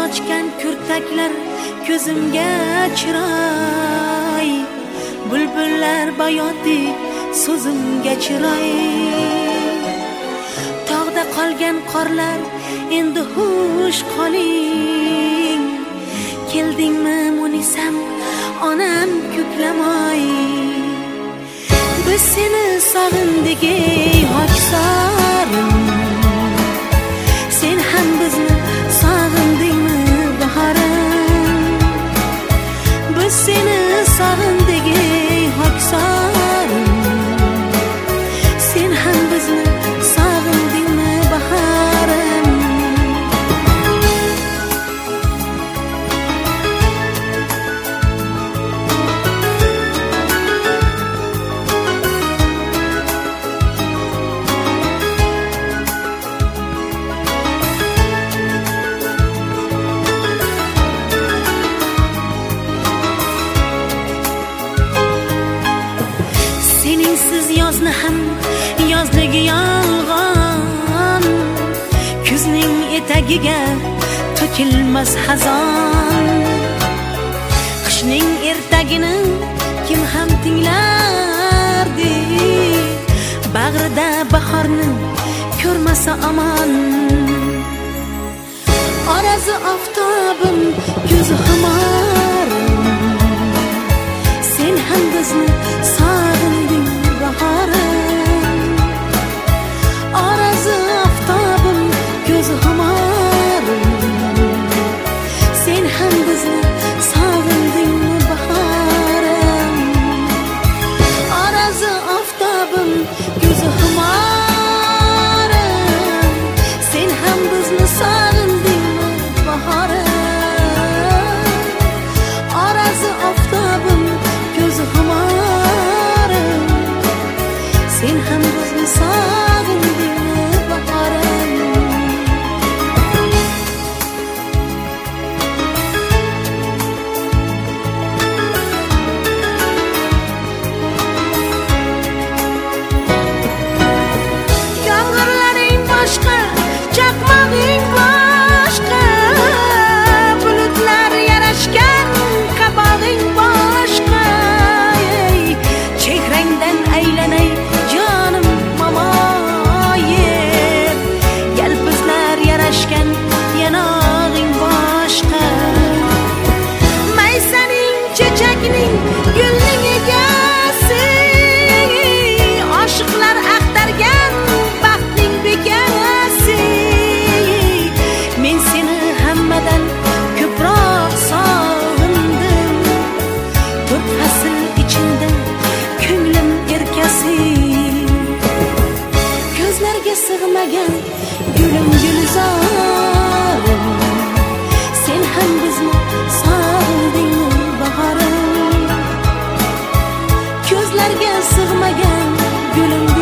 sochgan kurtaklar ko'zimga chiroy, bulbullar bayoti so'zimga chiroy. Tog'da qolgan qorlar endi xush qoling, keldingmi Munisam onam ko'klamoy. Biz seni sog'indik ey Hokisorim, sen ham bizni sog'indingmi bahorim? Biz seni sog'indik ey Hokisorim, sen ham bizni sog'indingmi bahorim? Seningsiz yozni ham yozligi yolg'on, kuzning etagiga to'kilmas xazon. Qishning ertagini kim ham tinglardi, bag'rida bahorni ko'rmasa omon. Orazi oftobim, ko'zi ximorim, sen ham bizni sog'inding bahorim. Orazi oftobim, ko'zi ximorim, sen ham bizni sog'indingmi bahorim? Orazi oftobim, ko'zi ximorim, sen ham bizni sog'indingmi bahorim? Orazi oftobim, ko'zi ximorim, sen ham bizni sog'indingmi bahorim? Yomg'irlaring boshqa, chaqmog'ing boshqa, bulutlar yarashgan qabog'ing boshqa. Chehrangdan aylanay jonim momoyib, yalpizlar yarashgan yanog'ing boshqa. Maysaning, chechakning, gulning egasi, oshiqlar axtargan baxtning bekasi. Men seni hammadan ko'proq sog'indim, to'rt fasl ichida ko'nglim erkasi. Ko'zlarga sig'magan gulim gulzorim, sen ham bizni sog'indingmi bahorim? Ko'zlarga sig'magan gulim